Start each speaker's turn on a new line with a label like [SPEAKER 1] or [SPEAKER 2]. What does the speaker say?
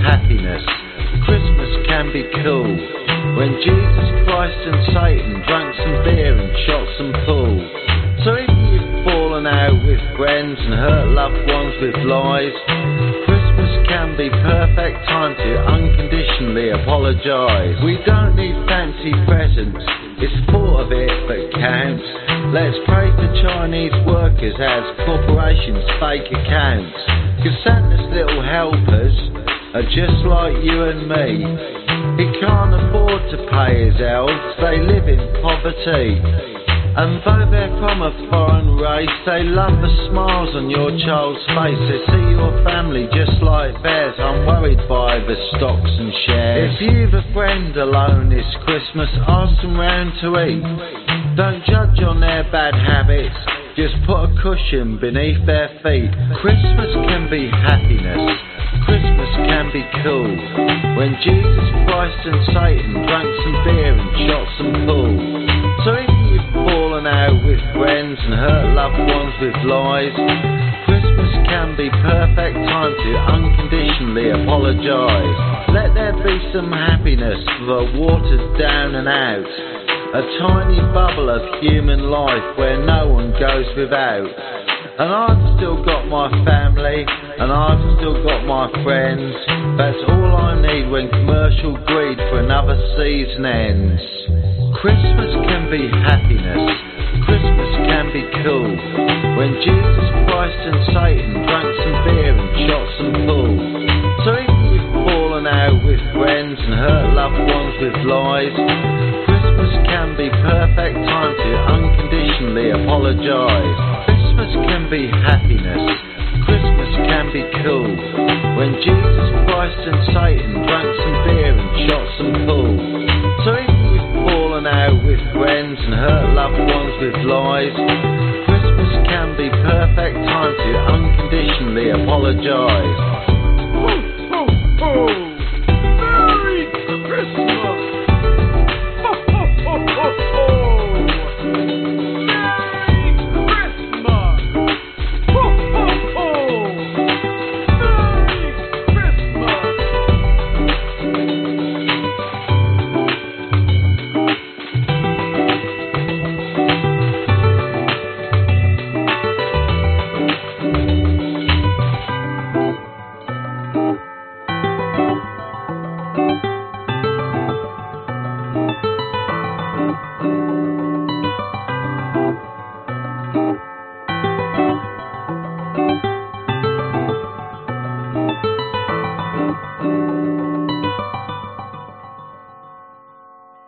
[SPEAKER 1] happiness. Christmas can be cool. When Jesus Christ and Satan drank some beer and shot some pool. So if you've fallen out with friends and hurt loved ones with lies, Christmas can be perfect time to unconditionally apologise. We don't need fancy presents, it's thought of it that counts. Let's pray for Chinese workers as corporations fake accounts. 'Cause Santa's little helpers are just like you and me. He can't afford to pay his elves, they live in poverty. And though they're from a foreign race, they love the smiles on your child's face. They see your family just like theirs, unworried by the stocks and shares. If you've a friend alone this Christmas, ask them round to eat. Don't judge on their bad habits, just put a cushion beneath their feet. Christmas can be happiness, Christmas can be cool. When Jesus Christ and Satan drank some beer and shot some pool. So if you've fallen out with friends and hurt loved ones with lies, Christmas can be perfect time to unconditionally apologise. Let there be some happiness for the watered down and out. A tiny bubble of human life where no one goes without. And I've still got my family, and I've still got my friends. That's all I need when commercial greed for another season ends. Christmas can be happiness, Christmas can be cool. When Jesus Christ and Satan drank some beer and shot some pool. So if you've fallen out with friends and hurt loved ones with lies, Christmas can be perfect time to unconditionally apologise. Christmas can be happiness, Christmas can be cool. When Jesus Christ and Satan drank some beer and shot some pool. So if you've fallen out with friends and hurt loved ones with lies, Christmas can be perfect time to unconditionally apologise.